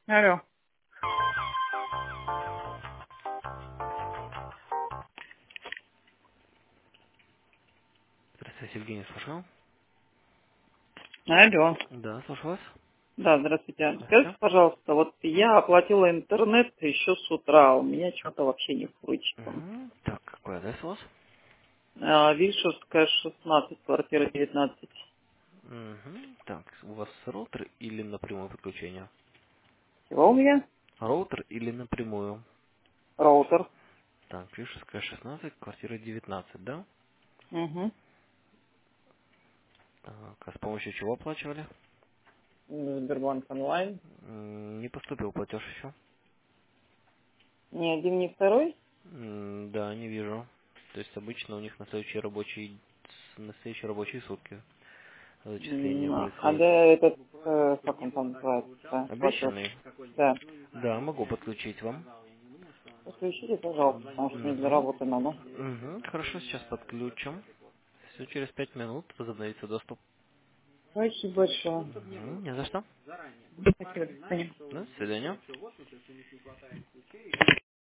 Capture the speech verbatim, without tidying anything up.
Алло. Здравствуйте, Евгений, слушал? Алло. Да, слушаю вас. Да, здравствуйте. Скажите, Здравствуйте. пожалуйста, вот я оплатила интернет еще с утра, у меня что-то вообще не включено. Угу. Так, какой адрес у вас? А, Вишерская, шестнадцать, квартира девятнадцать. Угу. Так, у вас роутер или напрямую подключение? Чего у меня? Роутер или напрямую? Роутер. Так, Пишеская шестнадцать, квартира девятнадцать, да? Угу. Так, а с помощью чего оплачивали? Сбербанк онлайн. М, Не поступил платеж еще. Ни один, ни второй? М, Да, не вижу. То есть обычно у них на следующие рабочие, с- на следующие рабочие сутки зачисление М, А происходит. да, этот, э, как он там называется, платеж? Обещанный? Да. Да, могу подключить вам. Подключите, пожалуйста, потому что мне для Угу. работы надо. Угу. Хорошо, сейчас подключим. Все, через пять минут возобновится доступ. Спасибо большое. Мгм, не за что. Спасибо, до свидания. До свидания.